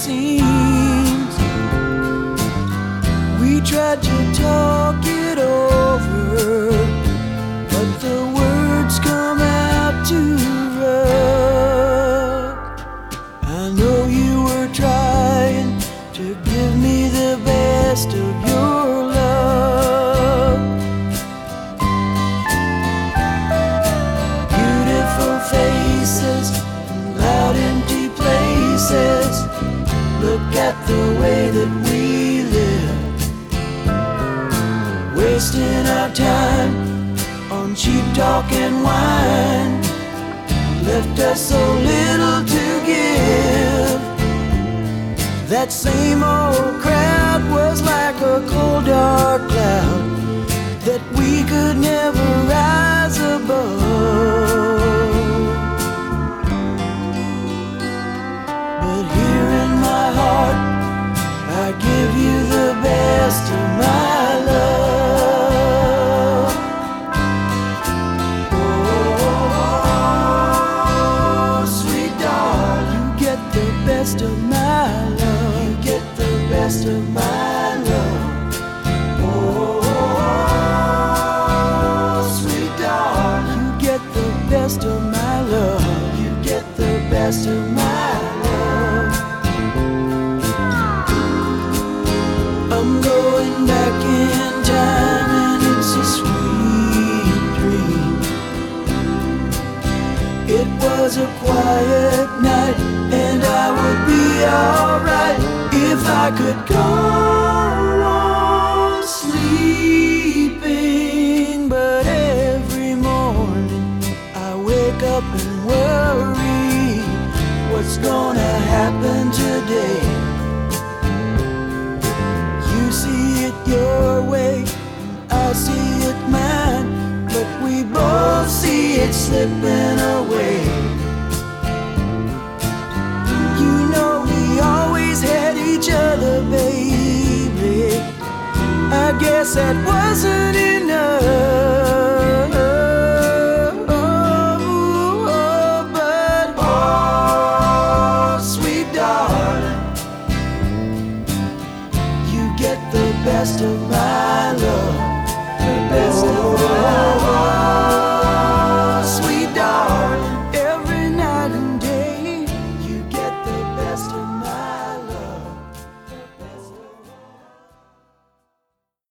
seems. We tried to talk it over, but the words come out too rough. I know you were trying to give me the best of your love. Beautiful faces, loud empty places. Look at the way that we live, wasting our time on cheap talk and wine. Left us so little to give. That same old crowd was like a cold dark cloud that we could never rise above. But here in my heart, I give you the best of my love. Oh, sweet darling, you get the best of my love. You get the best of my love. Oh, sweet darling, you get the best of my love. You get the best of my love. I'm going back in time and it's a sweet dream. It was a quiet night and I would be alright if I could go on sleeping. But every morning I wake up and worry what's gonna happen today. You see it your way, I see it mine, but we both see it slipping away. You know we always had each other, baby. I guess that wasn't enough. But oh, sweet darling, you get the best of my